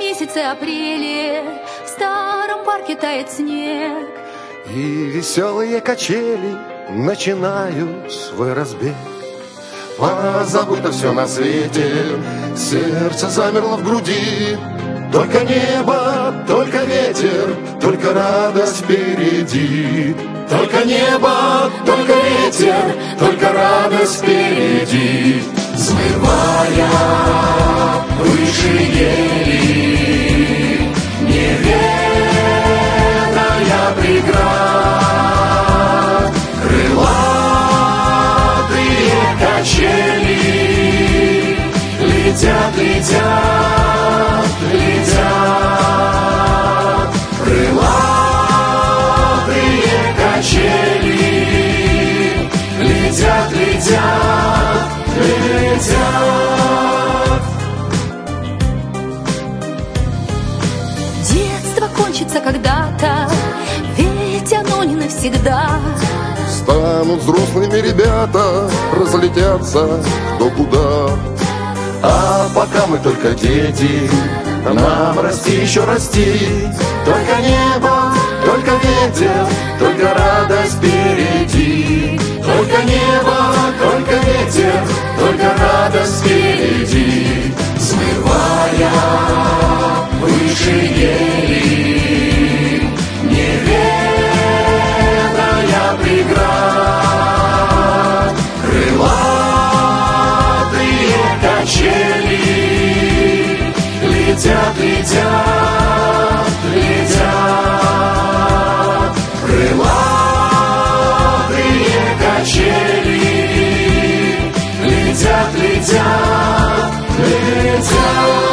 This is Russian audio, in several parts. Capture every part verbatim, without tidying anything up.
месяце апреле в старом парке тает снег, и веселые качели начинают свой разбег. Позабыто все на свете, сердце замерло в груди. Только небо, только ветер, только радость впереди. Только небо, только ветер, только радость впереди. Взмывая выше ели, неведая преград, крылатые качели летят, летят, летят. Крылатые качели летят, летят, летят. Детство кончится когда-то, ведь оно не навсегда. Станут взрослыми ребята, разлетятся кто куда. А пока мы только дети, нам расти, еще расти. Только небо, только ветер, только радость впереди. Только небо, только ветер, только радость впереди. Взмывая выше ели, неведая преград, крылатые качели летят, летят, летят. Крылатые качели летят, летят, летят.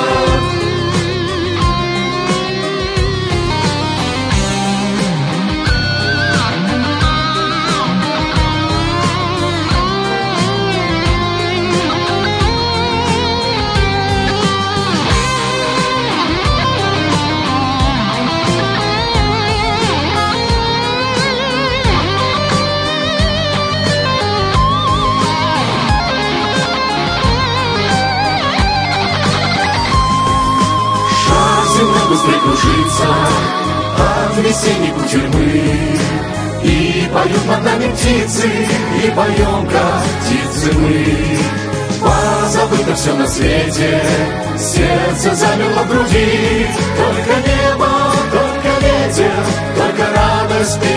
Быстрее кружится от весенней кутерьмы, и поют над нами птицы, и поем, как птицы мы. Позабыто все на свете, сердце замерло в груди. Только небо, только ветер, только радость.